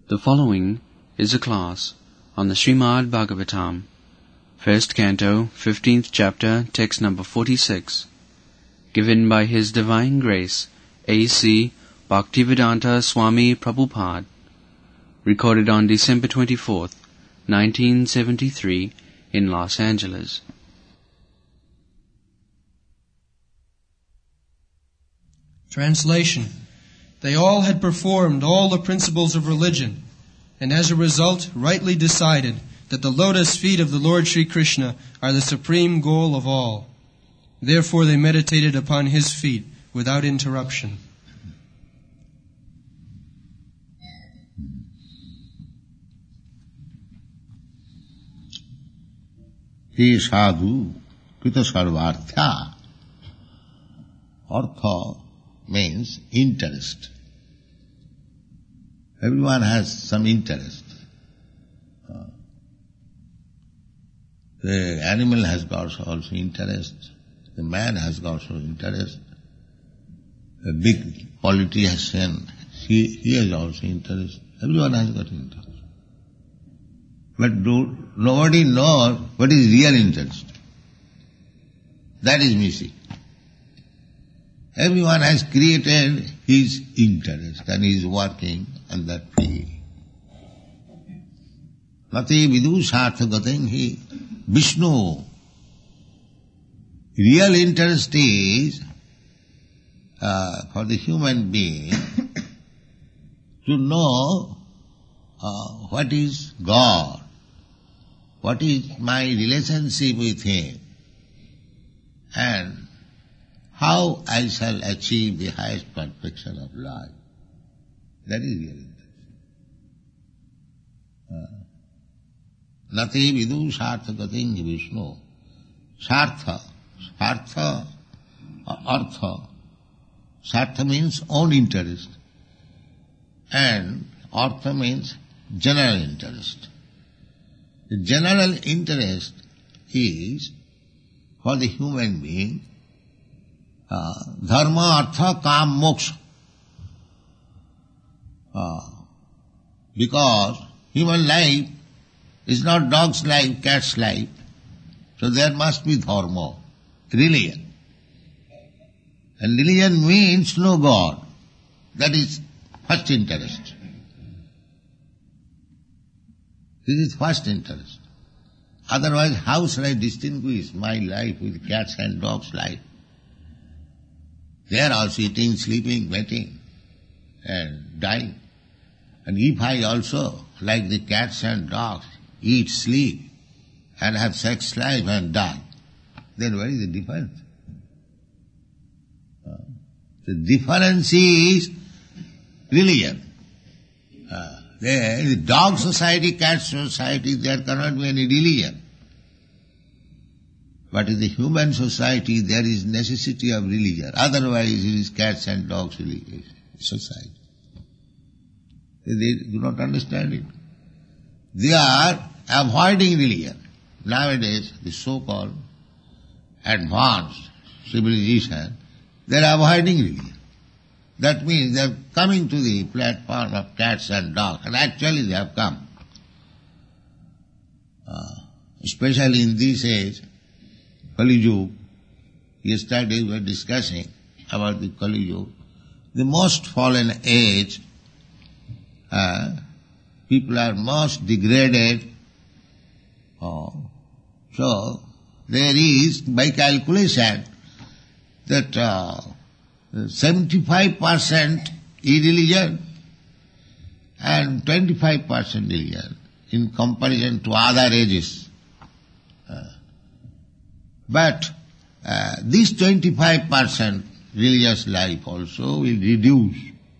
The following is a class on the Srimad Bhagavatam, First Canto, 15th Chapter, Text number 46, given by His Divine Grace, A.C. Bhaktivedanta Swami Prabhupada, recorded on December 24th, 1973, in Los Angeles. Translation. They all had performed all the principles of religion, and as a result rightly decided that the lotus feet of the Lord Sri Krishna are the supreme goal of all. Therefore they meditated upon His feet without interruption. He sadhu krita sarvartha. Artha means interest. Everyone has some interest. The animal has got also interest. The man has got also interest. A big politician, he has also interest. Everyone has got interest. But nobody knows what is real interest. That is missing. Everyone has created his interest and is working on that field. Mati vidu sarthagatam hi Vishnu. Real interest is for the human being to know what is God, what is my relationship with Him, and how I shall achieve the highest perfection of life. That is real interest. Nati vidu sartha gating Vishnu. Sartha, artha. Sartha means own interest, and artha means general interest. The general interest is for the human being dharma, artha, kam, moksha. Because human life is not dog's life, cat's life. So there must be dharma, religion. And religion means no God. That is first interest. This is first interest. Otherwise, how shall I distinguish my life with cat's and dog's life? They are also eating, sleeping, mating, and dying. And if I also, like the cats and dogs, eat, sleep, and have sex life and die, then what is the difference? The difference is religion. The dog society, cat society, there cannot be any religion. But in the human society, there is necessity of religion. Otherwise, it is cats and dogs society. They do not understand it. They are avoiding religion. Nowadays, the so-called advanced civilization, they are avoiding religion. That means they are coming to the platform of cats and dogs, and actually they have come. Especially in this age, Kali Yuga, yesterday we were discussing about the Kali Yuga, the most fallen age, people are most degraded. So there is, by calculation, that 75% irreligion and 25% religion in comparison to other ages. But this 25% religious life also will reduce.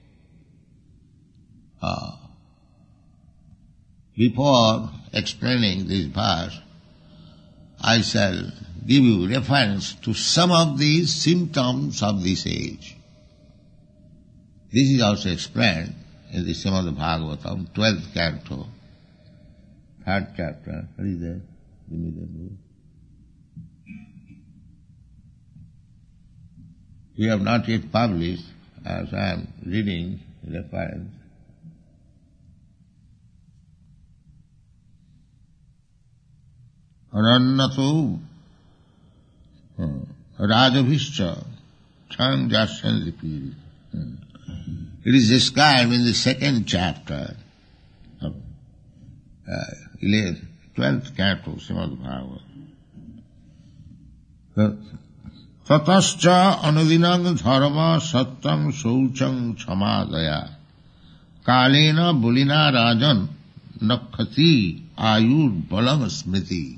Before explaining this verse, I shall give you reference to some of these symptoms of this age. This is also explained in the Srimad Bhagavatam, 12th canto, 3rd chapter. What is that? Give me the book. We have not yet published, as I am reading reference. Anannato Rajabhischa Chang Jasyan Lipiri. It is described in the second chapter of 12th canto, Srimad Bhagavatam. Tatascha anudinang dharma sattam sauchang chamadaya kalena bulina rajan nakhati ayur balam smriti.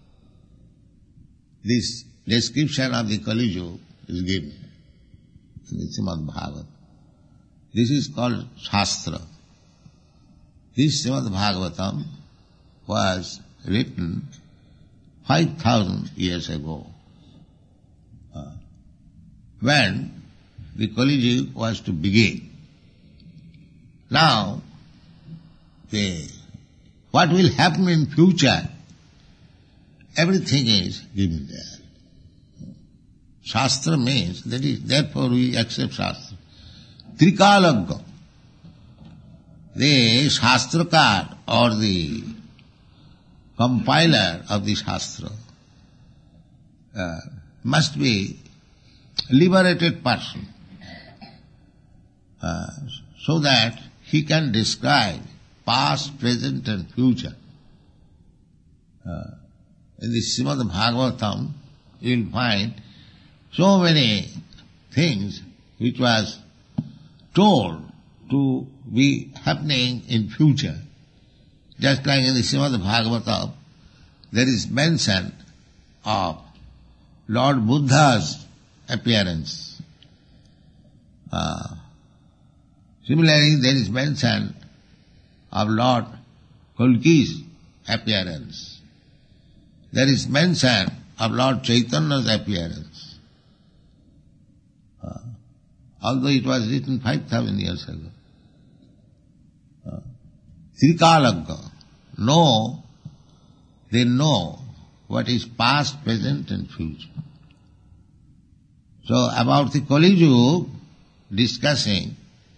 This description of the Kali Yuga is given in the Srimad Bhagavatam. This is called Shastra. This Srimad Bhagavatam was written 5,000 years ago, when the Kali Yuga was to begin. Now, what will happen in future, everything is given there. Shastra means, that is, therefore we accept Shastra. Trikalagga, the Shastrakar or the compiler of the Shastra must be a liberated person, so that he can describe past, present and future. In the Srimad Bhagavatam you will find so many things which was told to be happening in future. Just like in the Srimad Bhagavatam, there is mention of Lord Buddha's appearance. Similarly, there is mention of Lord Kalki's appearance. There is mention of Lord Chaitanya's appearance. Although it was written 5,000 years ago. Trikalagga, they know what is past, present and future. So about the Kali Yuga discussing,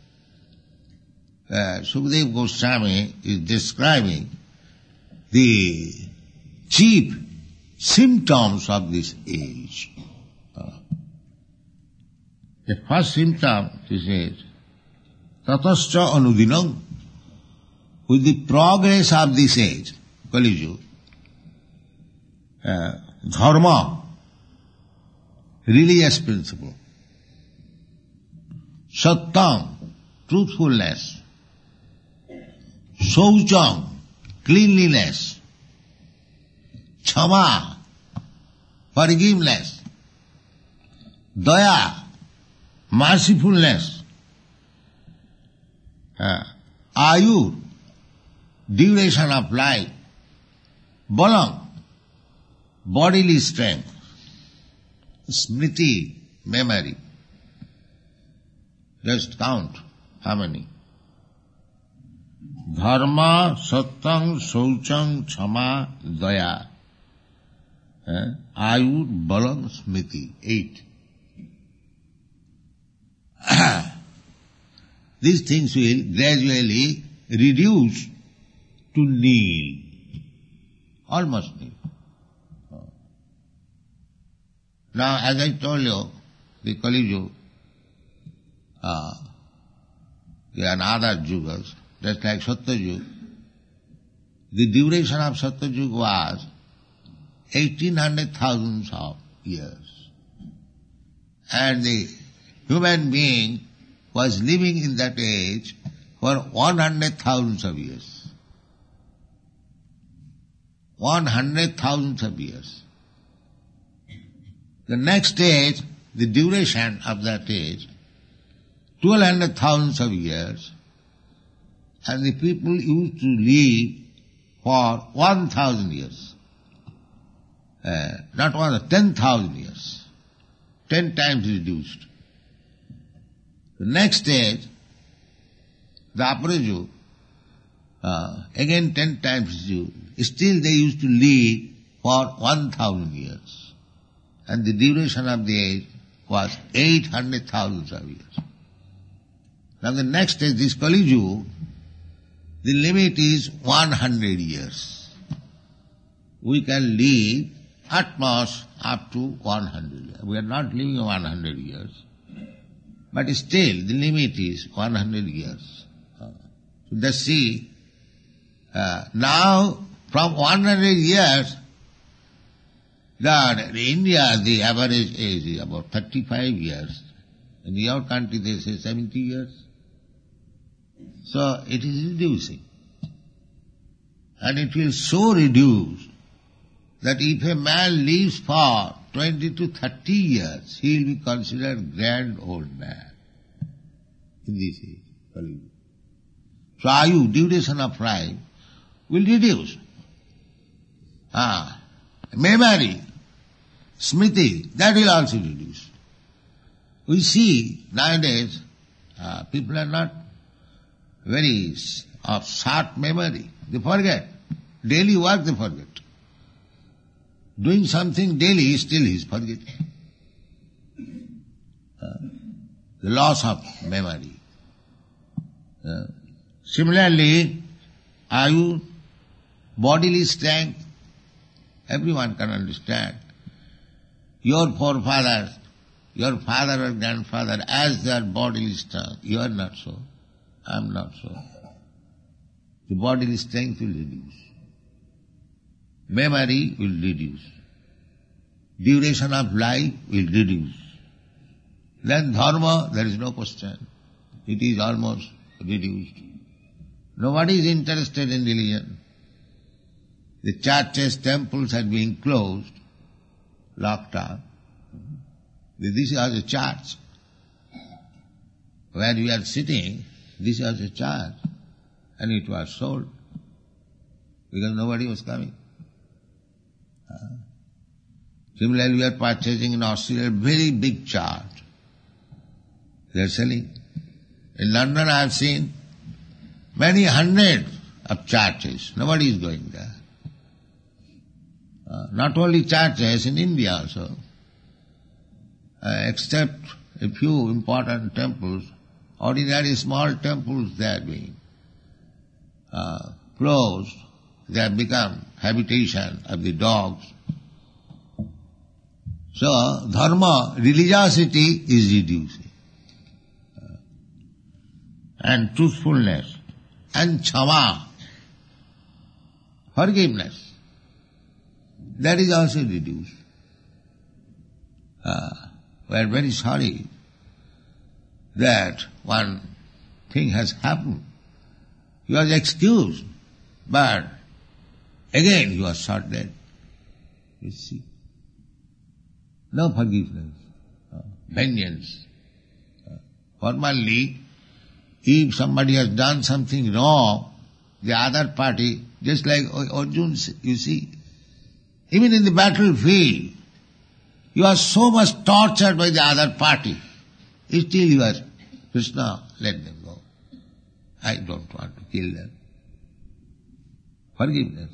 Sukadeva Goswami is describing the chief symptoms of this age. The first symptom, he says, tatascha anudinam, with the progress of this age, Kali Yuga, dharma, religious principle, sattam, truthfulness, saucham, cleanliness, chama, forgiveness, daya, mercifulness, ayu, duration of life, balam, bodily strength, smriti, memory. Just count how many. Dharma, sattang, saucham, chama, daya. Ayu, balam, smriti. 8. These things will gradually reduce to nil. Almost nil. Now, as I told you, the Kali Yuga, there are other yugas, just like Satya Yuga. The duration of Satya Yuga was 1800,000 of years. And the human being was living in that age for 100,000 of years. 100,000 of years. The next age, the duration of that age, 1,200,000 of years, and the people used to live for 1,000 years. Not 1,000, 10,000 years. 10 times reduced. The next stage, the Aparaju, again 10 times reduced. Still they used to live for 1,000 years. And the duration of the age was 800,000 of years. Now the next stage, this Kali Yuga, the limit is 100 years. we can live at most up to 100 years. We are not living 100 years. But still, the limit is 100 years. So let's see, now from 100 years, in India the average age is about 35 years. In your country they say 70 years. So it is reducing. And it will so reduce that if a man lives for 20 to 30 years, he will be considered grand old man in this age. So ayu, duration of life, will reduce. Memory, smriti, that will also reduce. We see nowadays people are not very of short memory. They forget. Daily work they forget. Doing something daily, still he is forgetting. The loss of memory. Similarly, ayu, bodily strength, everyone can understand. Your forefathers, your father or grandfather, as their bodily strength, you are not so, I am not so. The bodily strength will reduce. Memory will reduce. Duration of life will reduce. Then dharma, there is no question. It is almost reduced. Nobody is interested in religion. The churches, temples are being closed, locked up. This is a church. Where we are sitting, this is a church. And it was sold. Because nobody was coming. Similarly, we are purchasing in Australia a very big church. They are selling. In London I have seen many hundreds of churches. Nobody is going there. Not only churches, in India also. Except a few important temples, ordinary small temples they are being closed. They have become habitation of the dogs. So, dharma, religiosity is reducing. And truthfulness. And kshama, forgiveness. That is also reduced. We are very sorry that one thing has happened. He was excused, but again he was shot dead. You see. No forgiveness, vengeance. Formerly, if somebody has done something wrong, the other party, just like Arjuna, you see, even in the battlefield, you are so much tortured by the other party. Still you are, Krishna, let them go. I don't want to kill them. Forgiveness.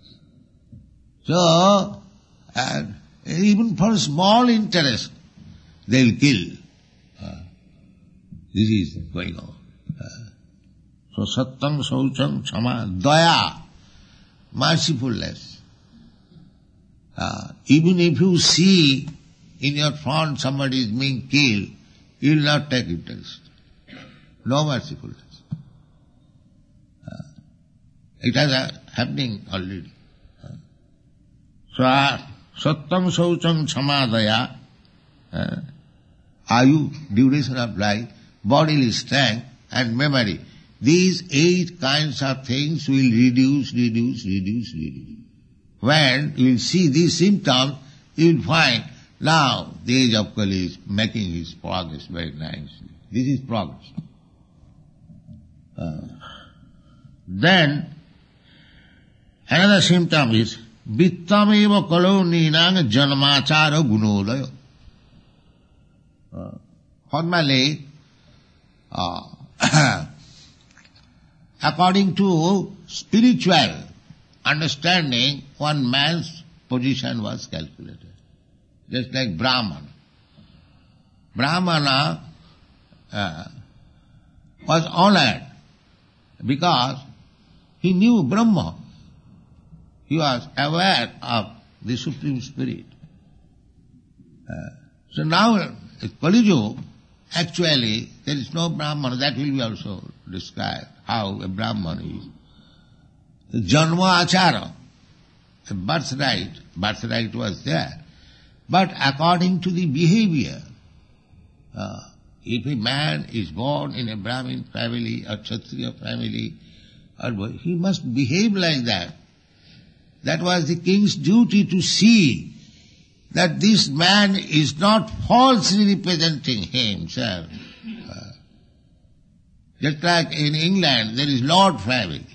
So, even for small interest, they will kill. This is going on. So, sattam, saucham, kshama, daya, mercifulness. Even if you see in your front somebody is being killed, you will not take interest. No mercifulness. It has happening already. So, sattam, saucham, kshama, daya, ayu, duration of life, bodily strength and memory. These 8 kinds of things will reduce. When you will see these symptoms, you will find now the age of Kali is making his progress very nicely. This is progress. Then, another symptom is vittameva kalo ninang janmachara gunodaya. Formerly, according to spiritual understanding, one man's position was calculated. Just like Brahmana. Brahmana was honored because he knew Brahma. He was aware of the Supreme Spirit. So now, Kali Yuga, actually, there is no Brahman. That will be also described, how a Brahman is. The Janma Achara, a birthright was there. But according to the behavior, if a man is born in a Brahmin family or Kshatriya family, he must behave like that. That was the king's duty, to see that this man is not falsely representing himself. Just like in England, there is Lord family.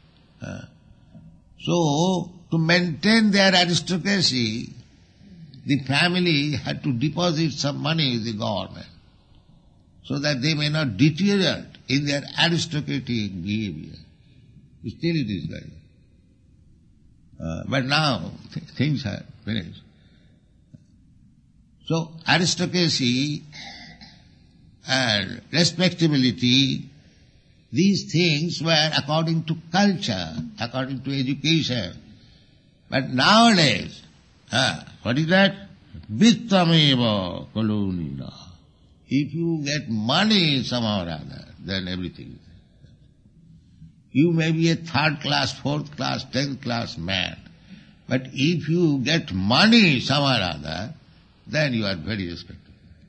So, to maintain their aristocracy, the family had to deposit some money with the government, so that they may not deteriorate in their aristocratic behavior. Still it is like that. But now, things are finished. So, aristocracy and respectability, these things were according to culture, according to education. But nowadays, what is that? Vittameva kolonina. If you get money somehow or other, then everything is. You may be a third class, fourth class, 10th class man. But if you get money somehow or other, then you are very respectable.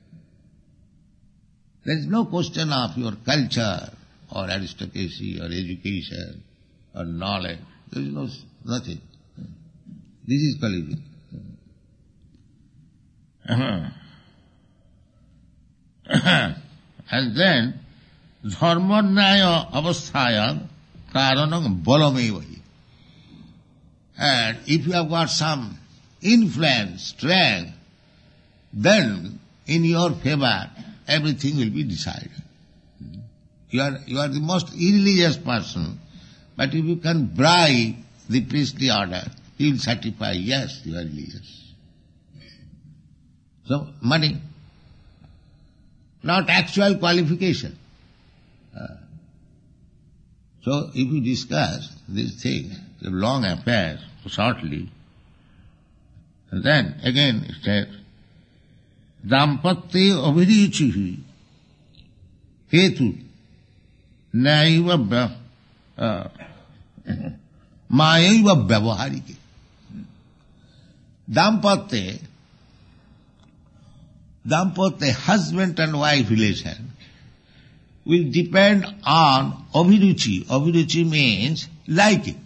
There is no question of your culture or aristocracy or education or knowledge. There is nothing. This is Kali Yuga. And then, dharmanyaya avasthaya karanam balamevahi. And if you have got some influence, strength, then in your favor everything will be decided. You are the most irreligious person, but if you can bribe the priestly order, he will certify, yes, you are religious. So, money, not actual qualification. So, if we discuss this thing, the long affair, shortly, then again it says, Dampatya abhirichihi hetu naiva mayaiva vyavaharike. Dampatya, husband and wife relation, will depend on abhiruchi. Abhiruchi means liking.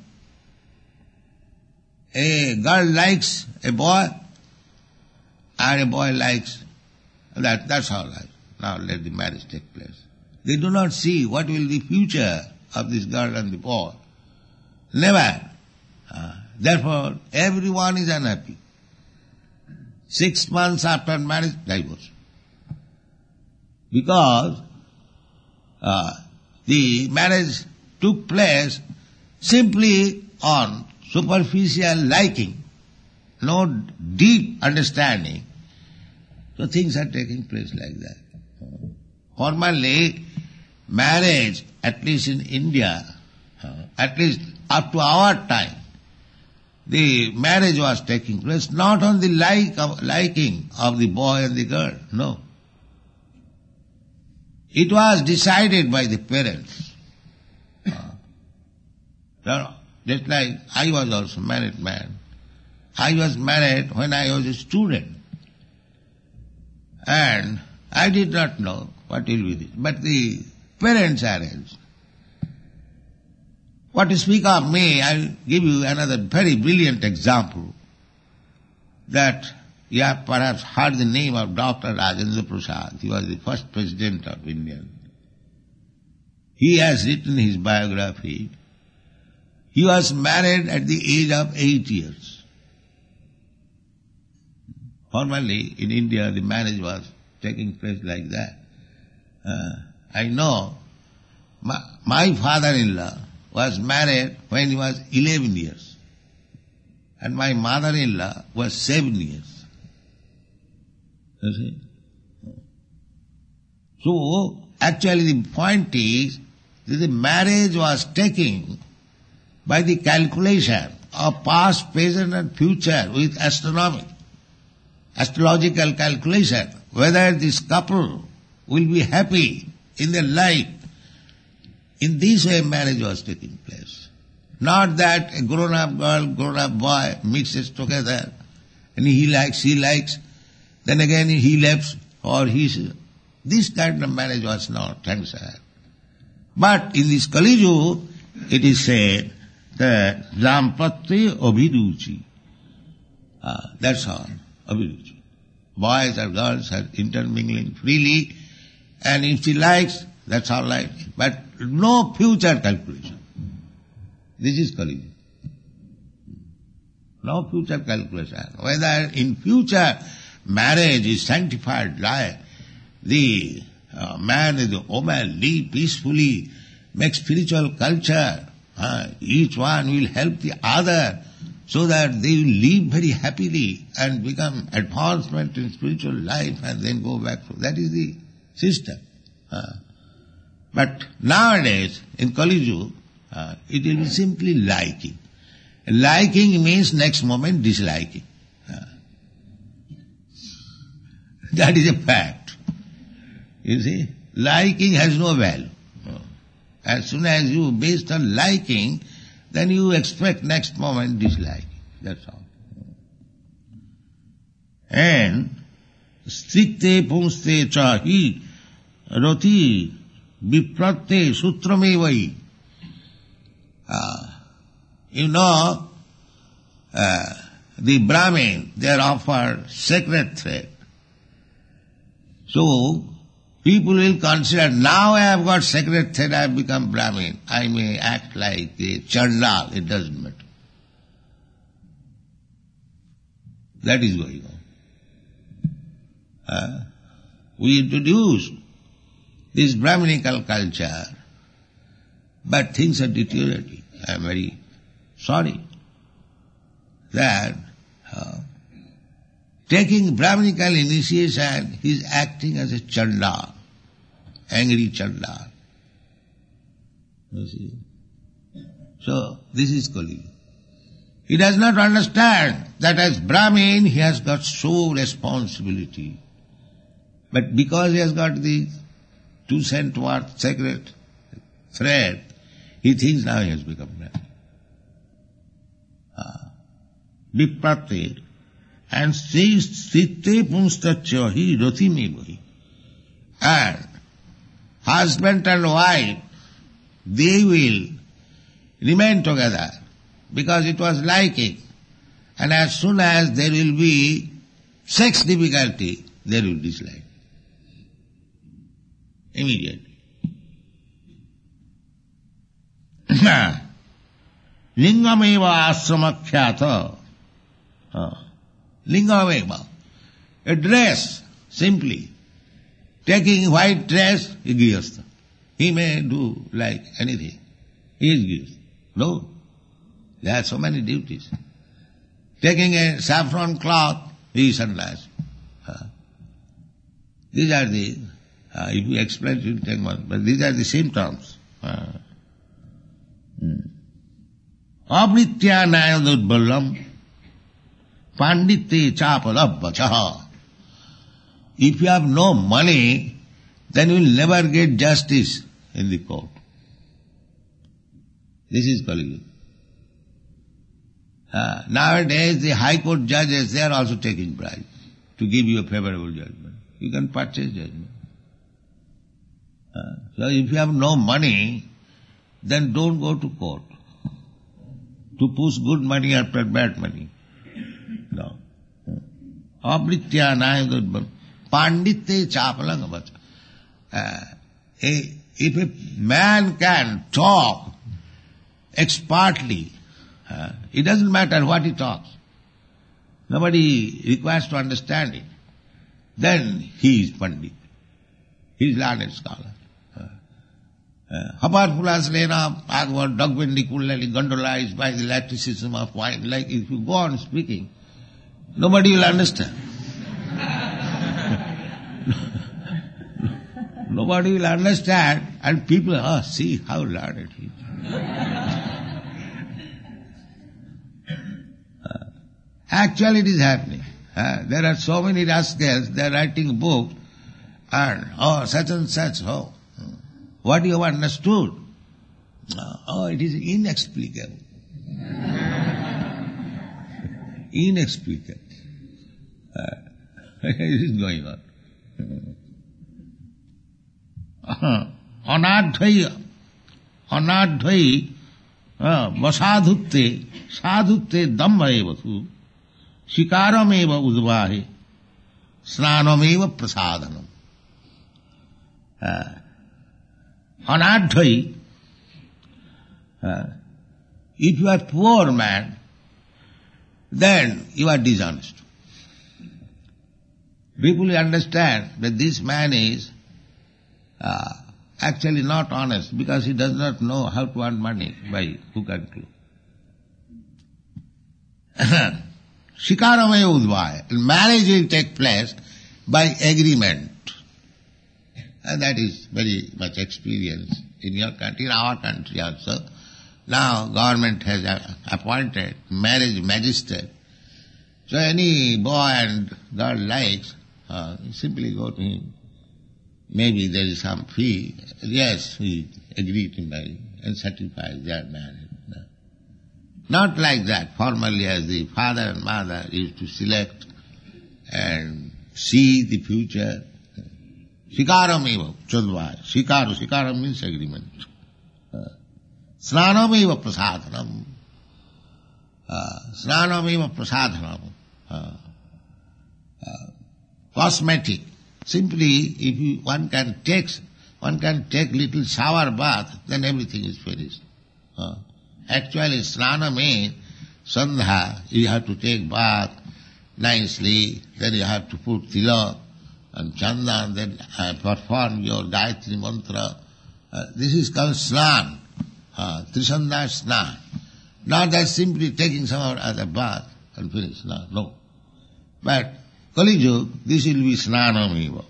A girl likes a boy, and a boy likes that. That's all right. Now let the marriage take place. They do not see what will be the future of this girl and the boy. Never. Therefore, everyone is unhappy. 6 months after marriage, divorce. Because the marriage took place simply on superficial liking, no deep understanding. So things are taking place like that. Formerly, marriage, at least in India, at least up to our time, the marriage was taking place not on the liking of the boy and the girl, no. It was decided by the parents. Just like I was also married man. I was married when I was a student. And I did not know what will be this. But the parents arranged. What to speak of me, I will give you another very brilliant example that you have perhaps heard the name of Dr. Rajendra Prasad. He was the first president of India. He has written his biography. He was married at the age of 8 years. Formerly in India the marriage was taking place like that. I know my father-in-law was married when he was 11 years. And my mother-in-law was 7 years. You see? So, actually the point is that the marriage was taken by the calculation of past, present and future with astronomy, astrological calculation, whether this couple will be happy in their life. In this way marriage was taking place. Not that a grown-up girl, grown-up boy mixes together and he likes, she likes, then again he left or he's... This kind of marriage was not, thanks her. But in this Kali Yuga, it is said that Dampatya Abhiruchi. That's all, Abhiruchi. Boys or girls are intermingling freely, and if she likes, that's all right. But no future calculation. This is Kali Yuga. No future calculation. Whether in future marriage is sanctified life, the man and the woman live peacefully, make spiritual culture. Each one will help the other so that they will live very happily and become advancement in spiritual life and then go back. That is the system. But nowadays, in Kali Yuga, it will be simply liking. Liking means next moment disliking. That is a fact. You see, liking has no value. As soon as you, based on liking, then you expect next moment disliking. That's all. And strikte punste chahi roti vipratte sutramevai. You know, the Brahmin, they are offered sacred thread. So, people will consider, now I have got sacred thread, I have become Brahmin. I may act like a Chandal, it doesn't matter. That is going on. We introduced this Brahminical culture, but things are deteriorating. I am very sorry that taking Brahminical initiation, he is acting as a Chandal, angry Chandal. You see? So, this is Kali Yuga. He does not understand that as Brahmin, he has got sole responsibility. But because he has got the 2 cent worth sacred thread, he thinks now he has become Brahmin. Viprate. And sitte punstachya hi rathime vahi. And husband and wife, they will remain together because it was liking. And as soon as there will be sex difficulty, they will dislike. Immediately. Lingameva asramakhyata. Lingameva. A dress, simply. Taking white dress, is grihastha. He may do like anything. He is grihastha. No. There are so many duties. Taking a saffron cloth, he is sannyasi. These are the, if you explain it, it will take one, but these are the symptoms. Abritya nayadudballam pandite chapalabbachaha. If you have no money, then you will never get justice in the court. This is Kali Yuga. Nowadays, the high court judges, they are also taking bribes to give you a favorable judgment. You can purchase judgment. So if you have no money, then don't go to court to push good money after bad money. No. Abritya nayadudbal pandite chapalangavacha. If a man can talk expertly, it doesn't matter what he talks. Nobody requires to understand it. Then he is Pandit. He is learned scholar. Haparpulaslena Agwa Dogvendi Kullali Gondola is by the electricism of wine. Like if you go on speaking, nobody will understand. Nobody will understand, and people, see how learned he is. Actually it is happening. There are so many rascals, they are writing books, and such and such, what you have understood? It is inexplicable. Inexplicable. It is going on. Anadhvai vasadhutte sadhutte dhammayevatu shikarameva udvahe snanameva prasadhanam. Anadhvai, if you are poor man, then you are dishonest. People understand that this man is actually not honest because he does not know how to earn money by hook and crook. Shikaramaya udvaya. Marriage will take place by agreement. And that is very much experience in your country, in our country also. Now government has appointed marriage magistrate. So any boy and girl likes, simply go to him. Maybe there is some fee. Yes, he agreed to marry and certifies they are married. No. Not like that, formally as the father and mother used to select and see the future. Shikaram eva chodvaya. Shikaram means agreement. Snanam eva prasadhanam. Snanam eva prasadhanam. Cosmetic. Simply, if one can take little shower bath, then everything is finished. Actually, snana means sandha, you have to take bath nicely, then you have to put tilak and chandan, then perform your Gayatri mantra. This is called snan, Trisanda snan. Not that simply taking some other bath and finish. No. But Kali Yuga, this will be snanam eva.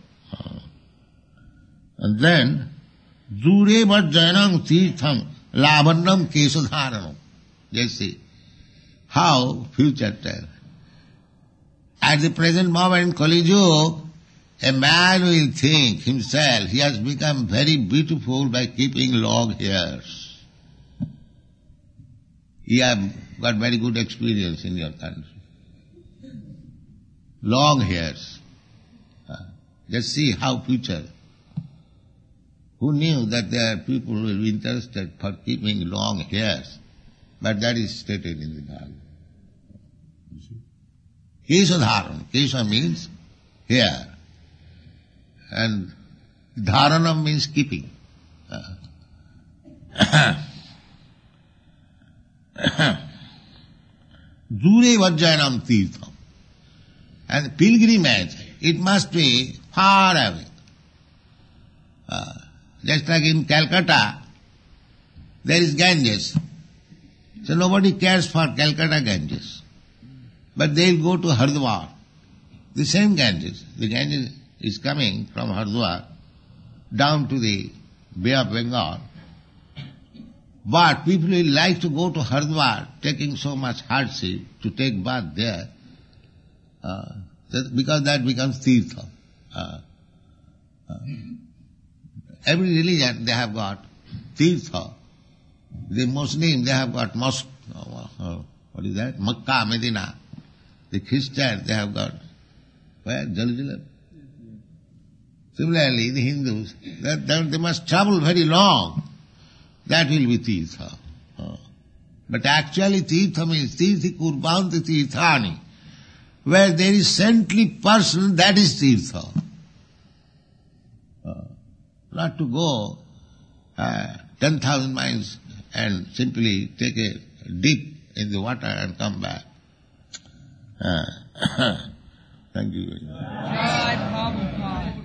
And then, dure vajjanam tirtham lavannam kesadharanam. Just see how future tell. At the present moment, Kali Yuga, a man will think himself he has become very beautiful by keeping long hairs. You have got very good experience in your country. Long hairs. Just see how future. Who knew that there are people who will be interested for keeping long hairs? But that is stated in the Bhagavad. Kesadharanam. Kesa means hair. And dharanam means keeping. Dure vajjanam tirtham. And pilgrimage, it must be far away. Just like in Calcutta, there is Ganges. So nobody cares for Calcutta Ganges. But they will go to Haridwar. The same Ganges. The Ganges is coming from Haridwar down to the Bay of Bengal. But people will like to go to Haridwar, taking so much hardship to take bath there, because that becomes tirtha. Every religion, they have got tirtha. The Muslim, they have got mosque, what is that? Makkah, Medina. The Christian, they have got, where? Jerusalem. Similarly, the Hindus, they must travel very long. That will be tirtha. But actually tirtha means tirthi kurbanti tirthani. Where there is saintly person, that is tirtha. Not to go 10,000 miles and simply take a dip in the water and come back. Thank you very much.